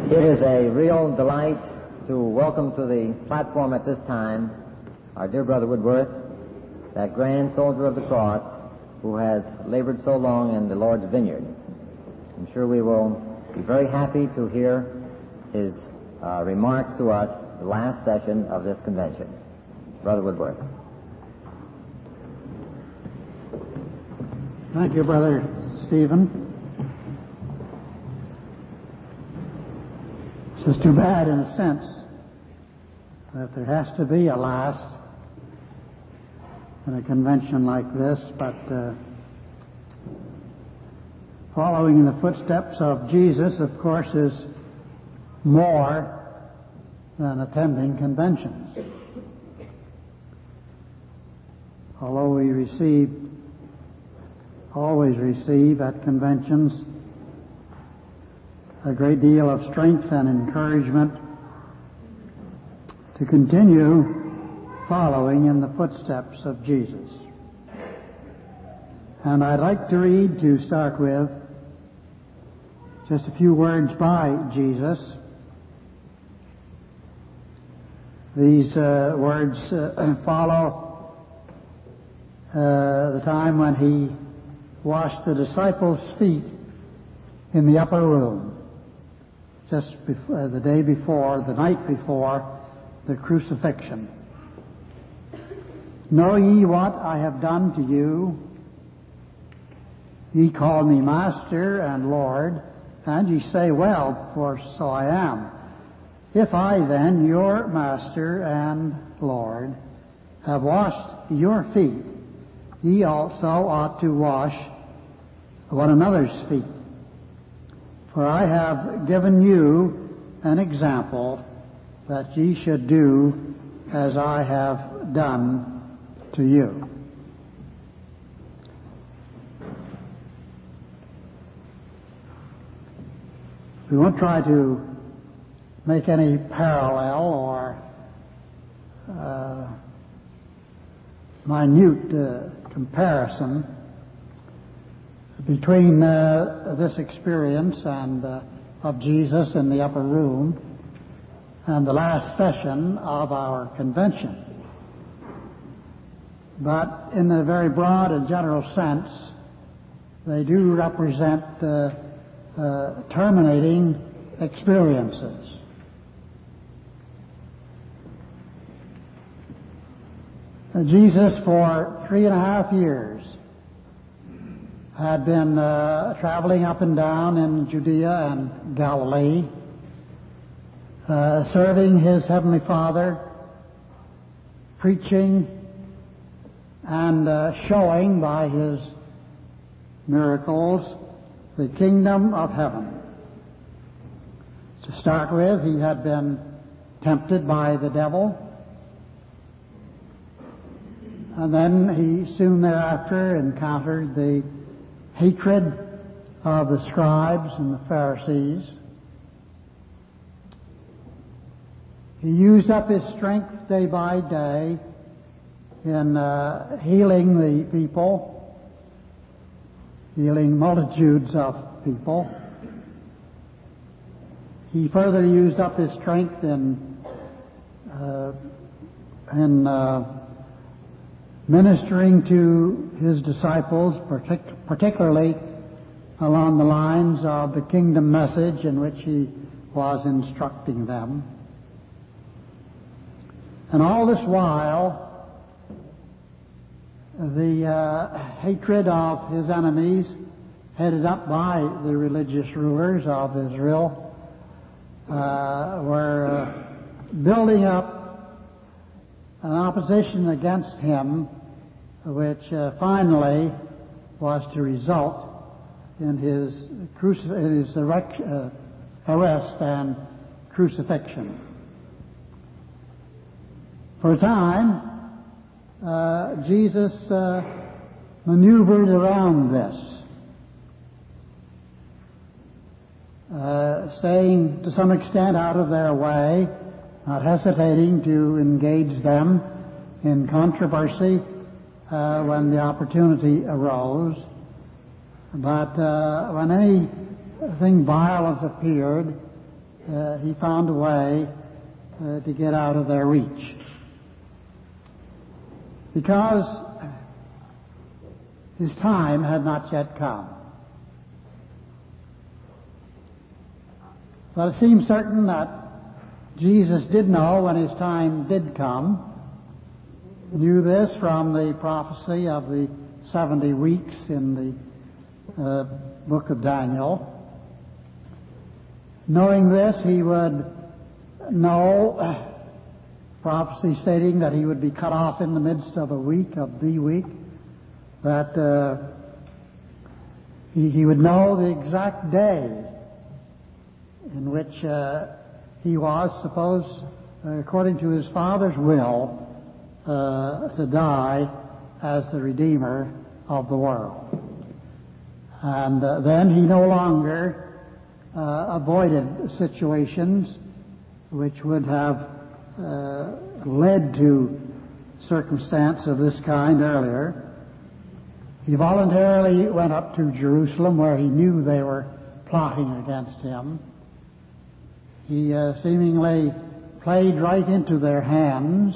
It is a real delight to welcome to the platform at this time our dear brother Woodworth, that grand soldier of the cross who has labored so long in the Lord's vineyard. I'm sure we will be very happy to hear his remarks to us the last session of this convention. Brother Woodworth. Thank you, Brother Stephen. It's too bad, in a sense, that there has to be a last in a convention like this, but following in the footsteps of Jesus, of course, is more than attending conventions. Although we always receive at conventions a great deal of strength and encouragement to continue following in the footsteps of Jesus. And I'd like to read, to start with, just a few words by Jesus. These words follow the time when he washed the disciples' feet in the upper room, just before, the night before the crucifixion. Know ye what I have done to you? Ye call me Master and Lord, and ye say, well, for so I am. If I then, your Master and Lord, have washed your feet, ye also ought to wash one another's feet. For I have given you an example that ye should do as I have done to you. We won't try to make any parallel or minute comparison between this experience and of Jesus in the upper room and the last session of our convention. But in a very broad and general sense, they do represent terminating experiences. Jesus, for 3.5 years, had been traveling up and down in Judea and Galilee, serving his Heavenly Father, preaching and showing by his miracles the kingdom of heaven. To start with, he had been tempted by the devil, and then he soon thereafter encountered the hatred of the scribes and the Pharisees. He used up his strength day by day in healing the people, healing multitudes of people. He further used up his strength in ministering to his disciples, particularly along the lines of the kingdom message in which he was instructing them. And all this while, the hatred of his enemies, headed up by the religious rulers of Israel, were building up an opposition against him, which finally was to result in his arrest and crucifixion. For a time, Jesus maneuvered around this, staying to some extent out of their way, not hesitating to engage them in controversy when the opportunity arose. But when anything violent appeared, he found a way to get out of their reach. Because his time had not yet come. But it seems certain that Jesus did know when his time did come, knew this from the prophecy of the 70 weeks in the book of Daniel. Knowing this, he would know prophecy stating that he would be cut off in the midst of a week, of the week, that he would know the exact day in which he was supposed, according to his Father's will, to die as the Redeemer of the world. And then he no longer avoided situations which would have led to circumstance of this kind earlier. He voluntarily went up to Jerusalem where he knew they were plotting against him. He seemingly played right into their hands,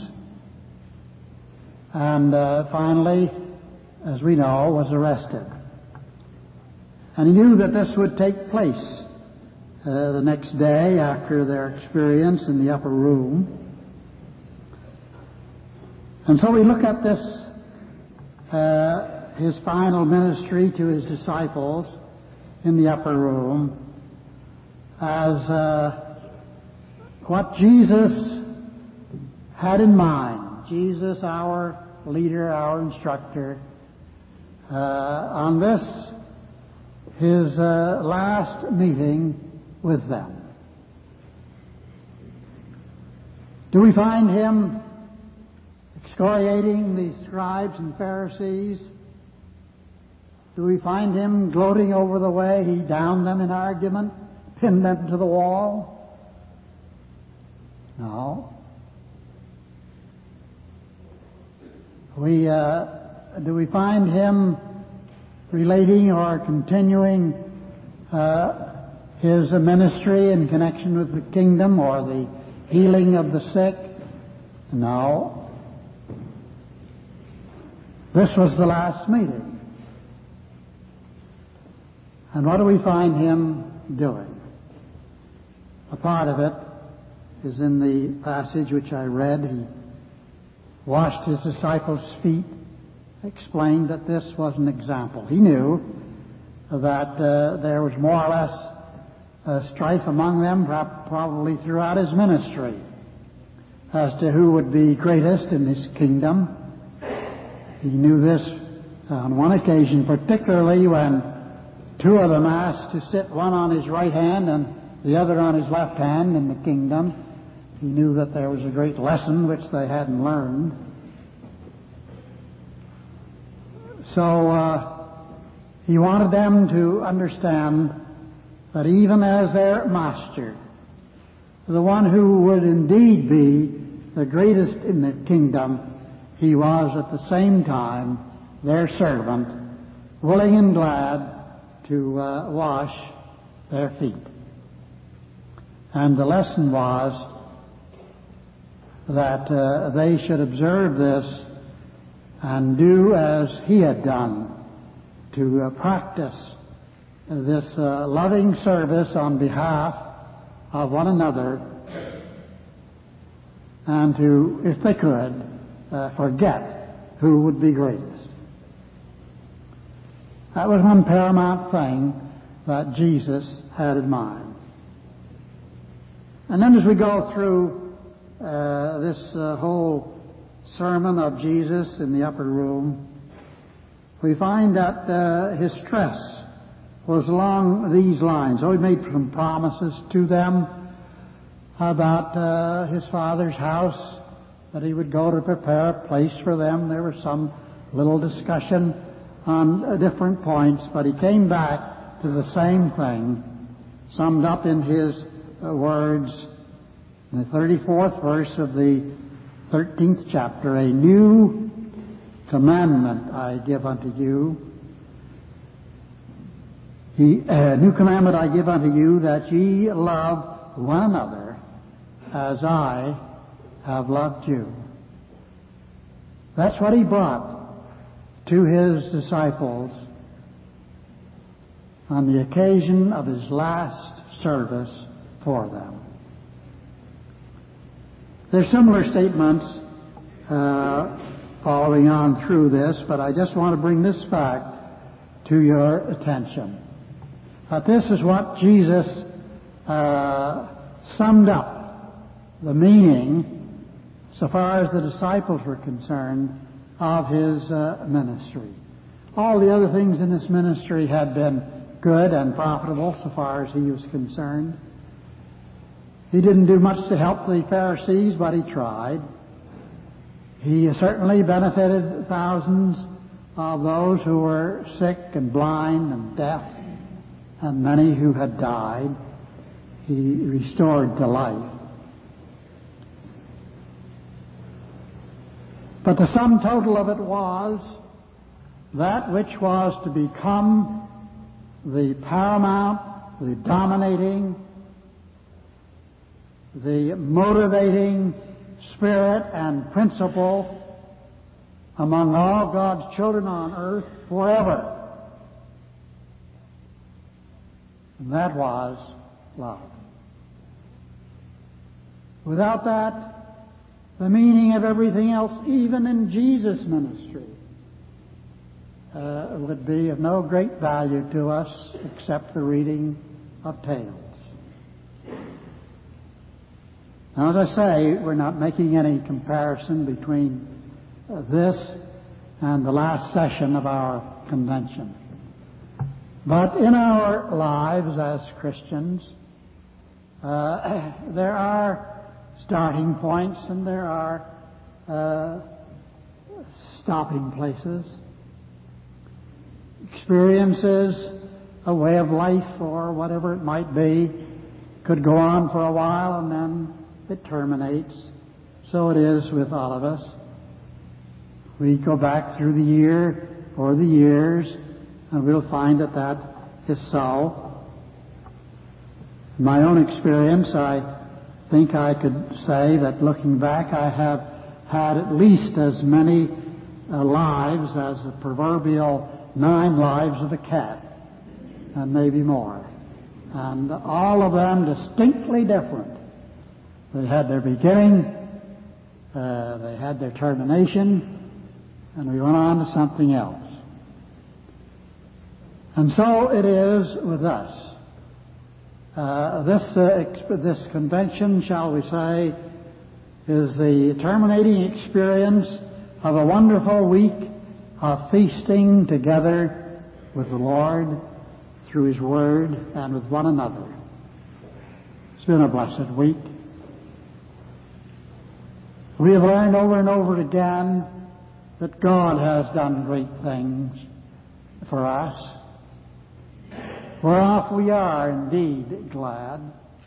and finally, as we know, was arrested. And he knew that this would take place the next day after their experience in the upper room. And so we look at this, his final ministry to his disciples in the upper room as what Jesus had in mind. Jesus, our leader, our instructor, on this, his last meeting with them. Do we find him excoriating the scribes and Pharisees? Do we find him gloating over the way he downed them in argument, pinned them to the wall? No. Do we find him relating or continuing his ministry in connection with the kingdom or the healing of the sick? No. This was the last meeting. And what do we find him doing? A part of it is in the passage which I read. He washed his disciples' feet, explained that this was an example. He knew that there was more or less strife among them, probably throughout his ministry, as to who would be greatest in his kingdom. He knew this on one occasion, particularly when two of them asked to sit, one on his right hand and the other on his left hand in the kingdom. He knew that there was a great lesson which they hadn't learned. So he wanted them to understand that even as their master, the one who would indeed be the greatest in the kingdom, he was at the same time their servant, willing and glad to wash their feet. And the lesson was that they should observe this and do as he had done, to practice this loving service on behalf of one another, and to, if they could, forget who would be greatest. That was one paramount thing that Jesus had in mind. And then as we go through this whole sermon of Jesus in the upper room, we find that his stress was along these lines. Oh, he made some promises to them about his Father's house, that he would go to prepare a place for them. There was some little discussion on different points, but he came back to the same thing, summed up in his words in the 34th verse of the 13th chapter, "A new commandment I give unto you. A new commandment I give unto you, that ye love one another as I have loved you. That's what he brought to his disciples on the occasion of his last service for them. There are similar statements following on through this, but I just want to bring this fact to your attention. That this is what Jesus summed up the meaning, so far as the disciples were concerned, of his ministry. All the other things in this ministry had been good and profitable so far as he was concerned. He didn't do much to help the Pharisees, but he tried. He certainly benefited thousands of those who were sick and blind and deaf, and many who had died. He restored to life. But the sum total of it was that which was to become the paramount, the dominating, the motivating spirit and principle among all God's children on earth forever. And that was love. Without that, the meaning of everything else, even in Jesus' ministry, would be of no great value to us except the reading of tales. Now, as I say, we're not making any comparison between this and the last session of our convention. But in our lives as Christians, there are starting points and there are stopping places. Experiences, a way of life, or whatever it might be, could go on for a while and then it terminates. So it is with all of us. We go back through the year or the years, and we'll find that that is so. In my own experience, I think I could say that looking back, I have had at least as many lives as the proverbial 9 lives of a cat, and maybe more. And all of them distinctly different. They had their beginning, they had their termination, and we went on to something else. And so it is with us. This convention, shall we say, is the terminating experience of a wonderful week of feasting together with the Lord through His Word and with one another. It's been a blessed week. We have learned over and over again that God has done great things for us, whereof we are indeed glad.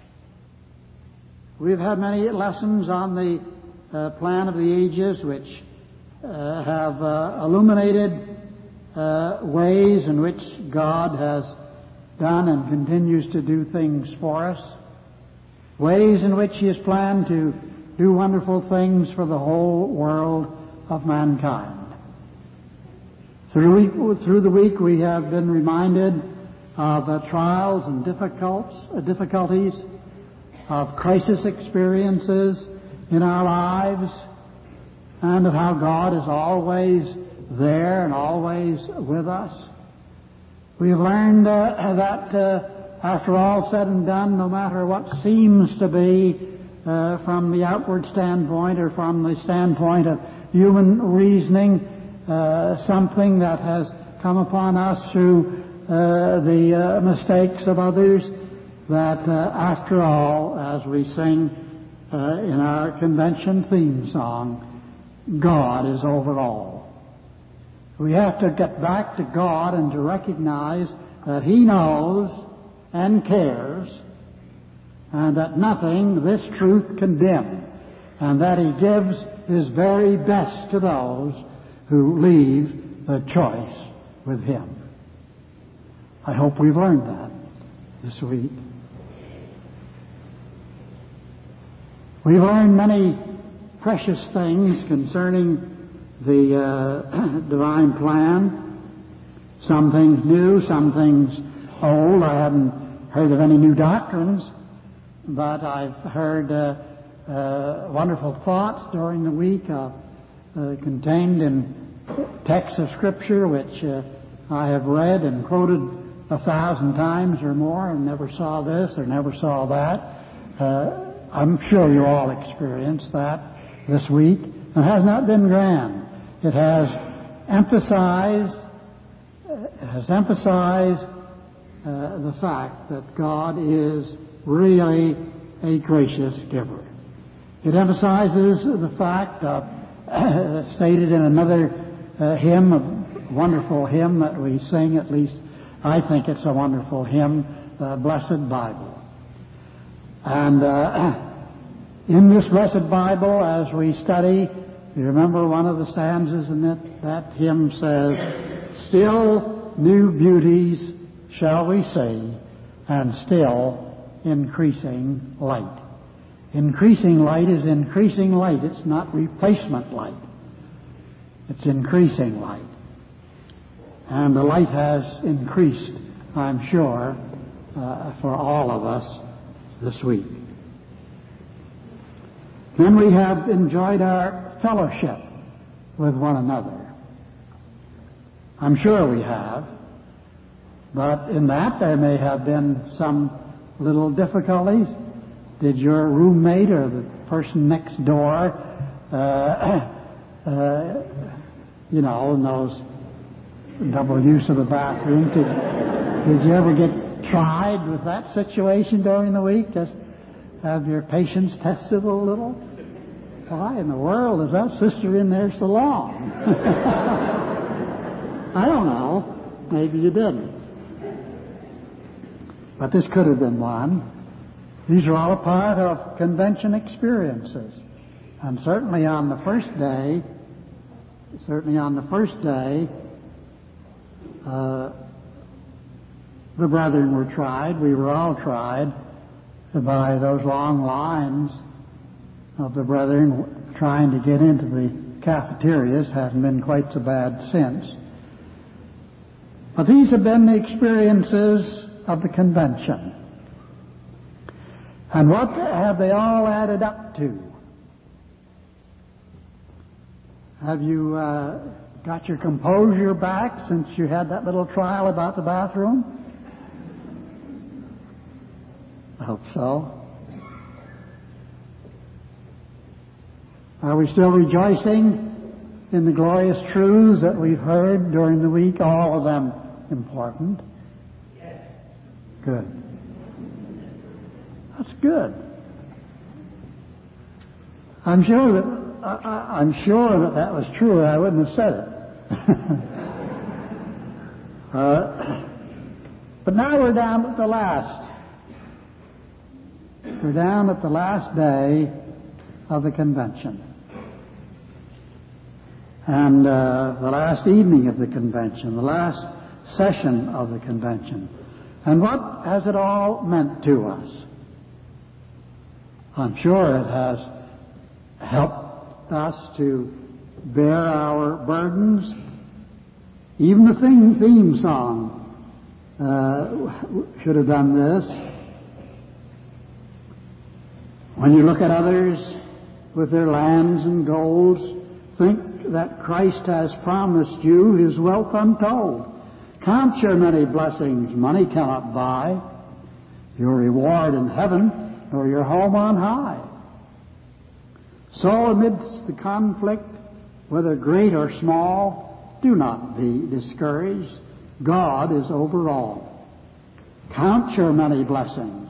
We've had many lessons on the plan of the ages which have illuminated ways in which God has done and continues to do things for us, ways in which He has planned to do wonderful things for the whole world of mankind. Through the week we have been reminded of trials and difficulties, of crisis experiences in our lives, and of how God is always there and always with us. We have learned that after all said and done, no matter what seems to be from the outward standpoint or from the standpoint of human reasoning, something that has come upon us through the mistakes of others, that after all, as we sing in our convention theme song, God is over all. We have to get back to God and to recognize that He knows and cares, and that nothing this truth can dim, and that He gives His very best to those who leave the choice with Him. I hope we've learned that this week. We've learned many precious things concerning the divine plan. Some things new, some things old. I haven't heard of any new doctrines, but I've heard wonderful thoughts during the week contained in texts of Scripture which I have read and quoted 1,000 times or more and never saw this or never saw that. I'm sure you all experienced that this week. It has not been grand. It has emphasized the fact that God is really a gracious giver. It emphasizes the fact stated in another hymn, a wonderful hymn that we sing, at least I think it's a wonderful hymn, the Blessed Bible. And in this Blessed Bible, as we study, you remember one of the stanzas in that hymn says, "Still new beauties shall we see, and still increasing light." Increasing light is increasing light. It's not replacement light. It's increasing light. And the light has increased, I'm sure, for all of us this week. Then we have enjoyed our fellowship with one another. I'm sure we have. But in that there may have been some little difficulties. Did your roommate or the person next door, knows double use of the bathroom, did you ever get tried with that situation during the week? Just have your patience tested a little? Why in the world is that sister in there so long? I don't know. Maybe you didn't. But this could have been one. These are all a part of convention experiences. And certainly on the first day, the brethren were tried. We were all tried by those long lines of the brethren trying to get into the cafeterias. Hasn't been quite so bad since. But these have been the experiences of the convention. And what have they all added up to? Have you got your composure back since you had that little trial about the bathroom? I hope so. Are we still rejoicing in the glorious truths that we've heard during the week? All of them important. Yes. Good. That's good. I'm sure that was true, or I wouldn't have said it. But now we're down at the last. We're down at the last day of the convention. And the last evening of the convention, the last session of the convention. And what has it all meant to us? I'm sure it has helped us to bear our burdens. Even the theme song should have done this. When you look at others with their lands and golds, think that Christ has promised you His wealth untold. Count your many blessings money cannot buy, your reward in heaven or your home on high. So amidst the conflict, whether great or small, do not be discouraged. God is over all. Count your many blessings.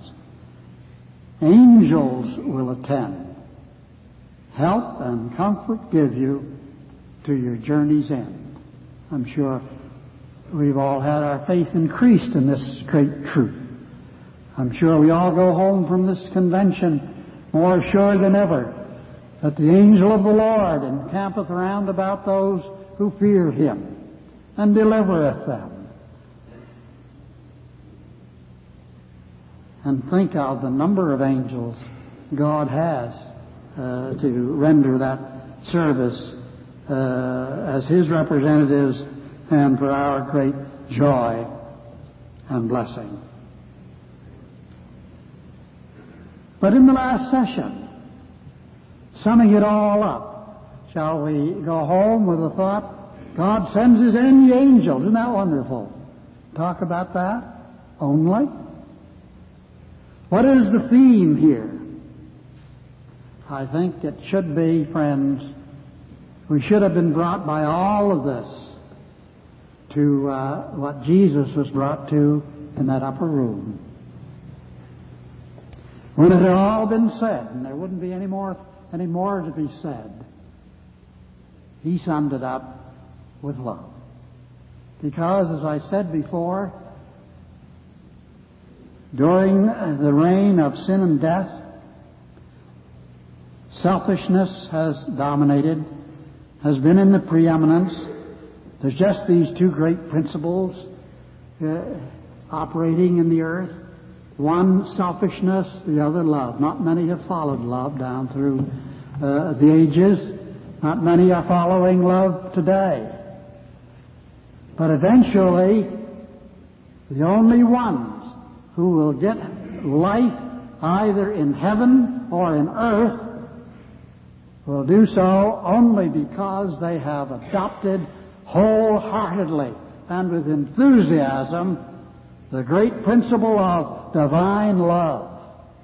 Angels will attend. Help and comfort give you to your journey's end. I'm sure we've all had our faith increased in this great truth. I'm sure we all go home from this convention more sure than ever that the angel of the Lord encampeth round about those who fear Him and delivereth them. And think of the number of angels God has to render that service as His representatives and for our great joy and blessing. But in the last session, summing it all up, shall we go home with the thought, God sends His angels. Isn't that wonderful? Talk about that only. What is the theme here? I think it should be, friends, we should have been brought by all of this to what Jesus was brought to in that upper room. When it had all been said, and there wouldn't be any more to be said, He summed it up with love. Because, as I said before, during the reign of sin and death, selfishness has dominated, has been in the preeminence. There's just these two great principles operating in the earth. One, selfishness, the other, love. Not many have followed love down through the ages. Not many are following love today. But eventually, the only ones who will get life either in heaven or in earth will do so only because they have adopted wholeheartedly and with enthusiasm the great principle of divine love,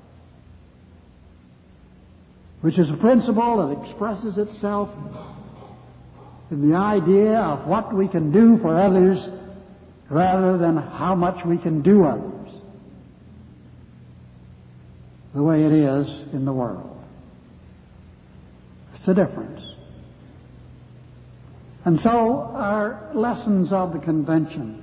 which is a principle that expresses itself in the idea of what we can do for others rather than how much we can do others, the way it is in the world. It's the difference. And so our lessons of the convention,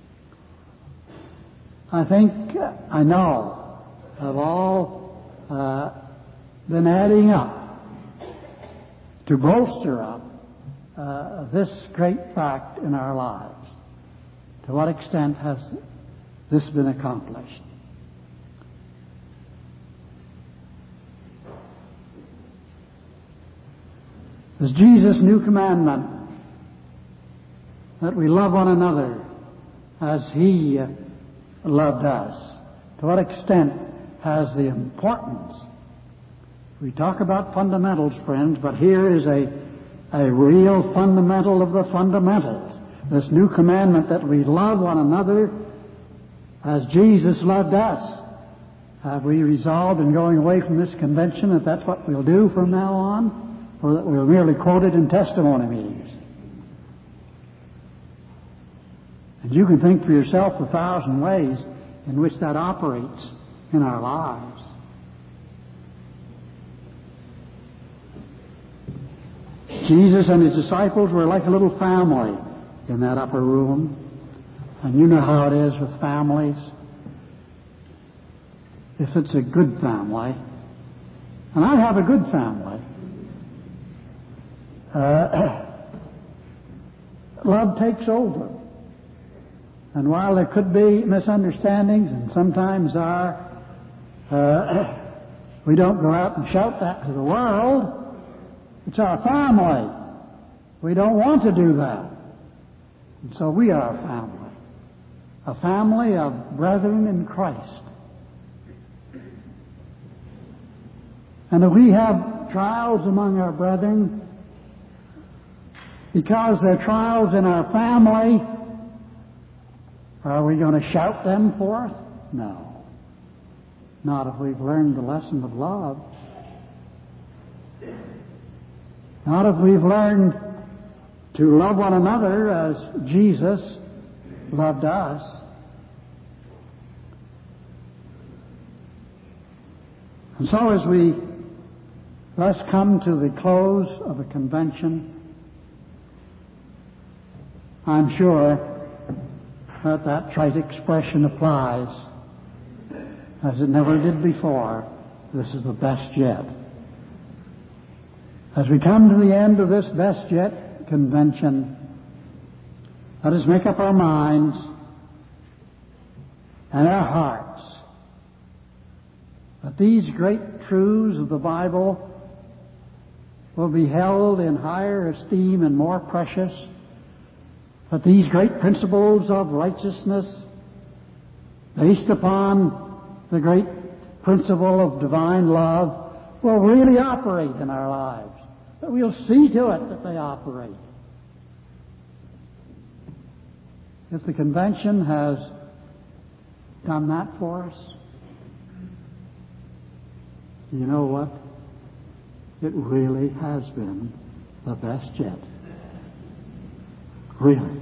I know, have all been adding up to bolster up this great fact in our lives. To what extent has this been accomplished? As Jesus' new commandment that we love one another as He loved us, to what extent has the importance? We talk about fundamentals, friends, but here is a real fundamental of the fundamentals. This new commandment that we love one another as Jesus loved us. Have we resolved in going away from this convention that that's what we'll do from now on? Or that we'll merely quote it in testimony meetings? And you can think for yourself 1,000 ways in which that operates in our lives. Jesus and His disciples were like a little family in that upper room. And you know how it is with families. If it's a good family, and I have a good family, love takes over. And while there could be misunderstandings, and sometimes we don't go out and shout that to the world. It's our family. We don't want to do that. And so we are a family of brethren in Christ. And if we have trials among our brethren, because they're trials in our family, are we going to shout them forth? No. Not if we've learned the lesson of love. Not if we've learned to love one another as Jesus loved us. And so as we thus come to the close of the convention, I'm sure that trite expression applies as it never did before. This is the best yet. As we come to the end of this best yet convention, let us make up our minds and our hearts that these great truths of the Bible will be held in higher esteem and more precious, that these great principles of righteousness, based upon the great principle of divine love, will really operate in our lives. That we'll see to it that they operate. If the convention has done that for us, you know what? It really has been the best yet. Really.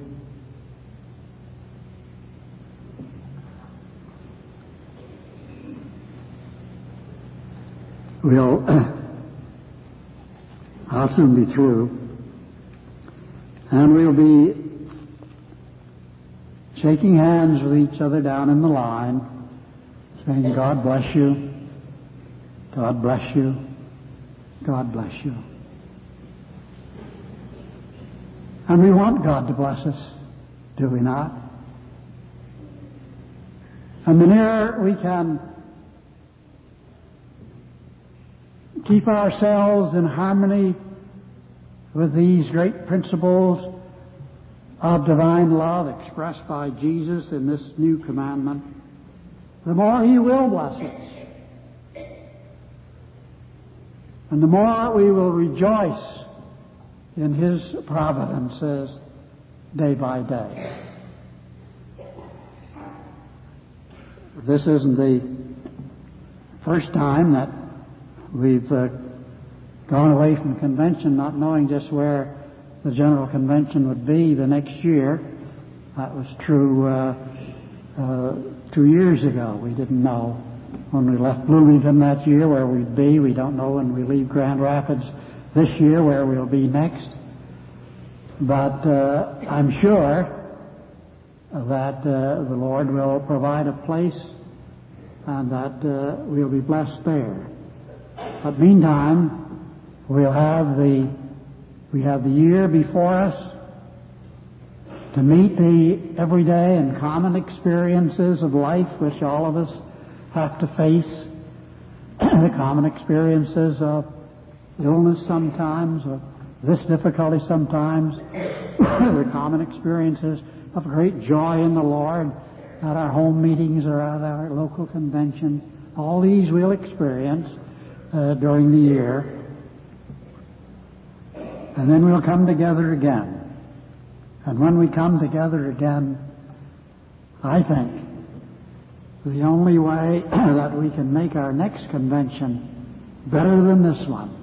I'll soon be through, and we'll be shaking hands with each other down in the line, saying, God bless you, God bless you, God bless you. And we want God to bless us, do we not? And the nearer we can keep ourselves in harmony with these great principles of divine love expressed by Jesus in this new commandment, the more He will bless us. And the more we will rejoice in His providences day by day. This isn't the first time that we've gone away from convention not knowing just where the General Convention would be the next year. That was true 2 years ago. We didn't know when we left Bloomington that year where we'd be. We don't know when we leave Grand Rapids this year where we'll be next. But I'm sure that the Lord will provide a place and that we'll be blessed there. But meantime, we have the year before us to meet the everyday and common experiences of life which all of us have to face. The common experiences of illness sometimes, of this difficulty sometimes, the common experiences of great joy in the Lord at our home meetings or at our local convention. All these we'll experience during the year. And then we'll come together again. And when we come together again, I think the only way that we can make our next convention better than this one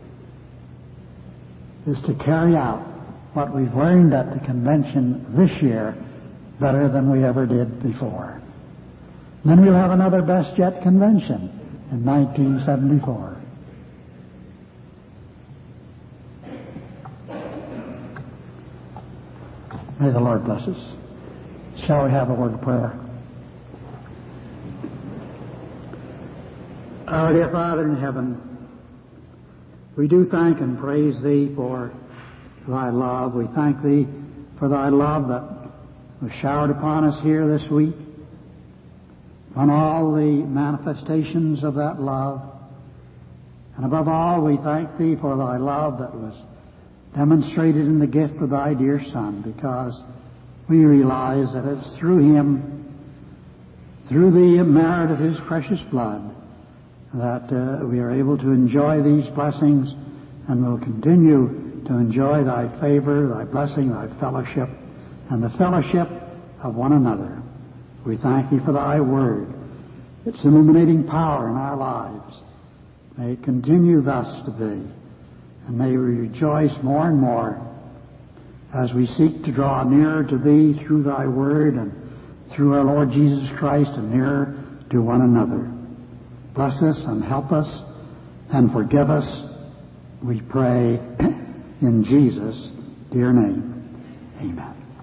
is to carry out what we've learned at the convention this year better than we ever did before. And then we'll have another Best Yet convention in 1974. May the Lord bless us. Shall we have a word of prayer? Our dear Father in heaven, we do thank and praise Thee for Thy love. We thank Thee for Thy love that was showered upon us here this week, on all the manifestations of that love. And above all, we thank Thee for Thy love that was demonstrated in the gift of Thy dear Son, because we realize that it's through Him, through the merit of His precious blood, that we are able to enjoy these blessings and will continue to enjoy Thy favor, Thy blessing, Thy fellowship, and the fellowship of one another. We thank Thee for Thy Word, its illuminating power in our lives. May it continue thus to be, and may we rejoice more and more as we seek to draw nearer to Thee through Thy Word and through our Lord Jesus Christ, and nearer to one another. Bless us and help us and forgive us, we pray in Jesus' dear name. Amen.